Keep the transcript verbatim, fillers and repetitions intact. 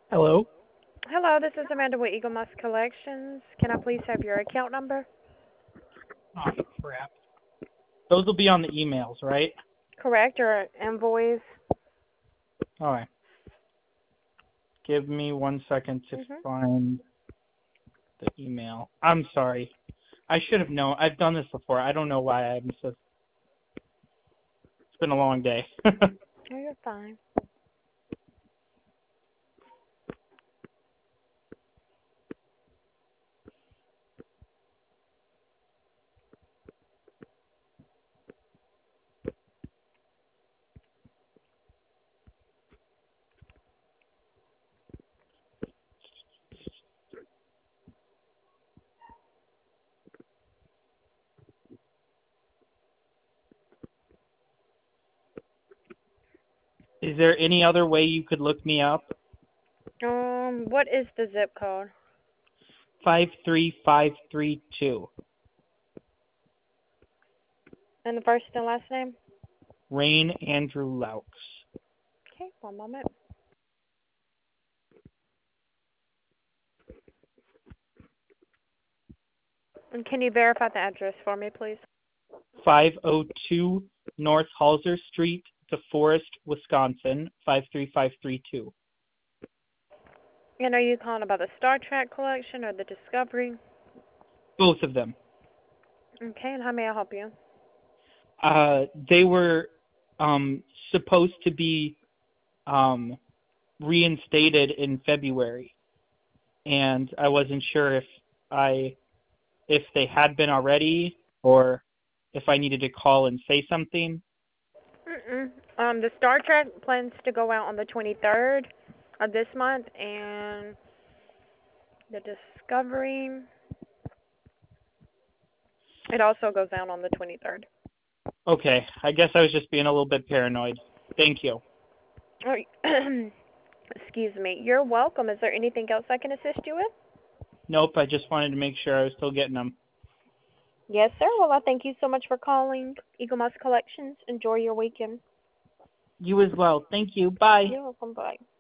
Hello? Hello, this is Amanda with Eagle Moss Collections. Can I please have your account number? Oh, crap. Those will be on the emails, right? Correct, or invoice? All right. Give me one second to Mm-hmm. find the email. I'm sorry. I should have known. I've done this before. I don't know why I'm so... It's been a long day. Oh, you're fine. Is there any other way you could look me up? Um, what is the zip code? five three five three two. And the first and last name? Rain Andrew Laux. Okay, one moment. And can you verify the address for me, please? five oh two North Halser Street, DeForest, Wisconsin, five three five three two. And are you calling about the Star Trek collection or the Discovery? Both of them. Okay, and how may I help you? Uh, they were um, supposed to be um, reinstated in February, and I wasn't sure if I if they had been already or if I needed to call and say something. Mm-mm. Um, the Star Trek plans to go out on the twenty-third of this month, and the Discovery, it also goes out on the twenty-third. Okay, I guess I was just being a little bit paranoid. Thank you. Oh, excuse me. You're welcome. Is there anything else I can assist you with? Nope, I just wanted to make sure I was still getting them. Yes, sir. Well, I thank you so much for calling Eagle Moss Collections. Enjoy your weekend. You as well. Thank you. Bye. You're welcome. Bye.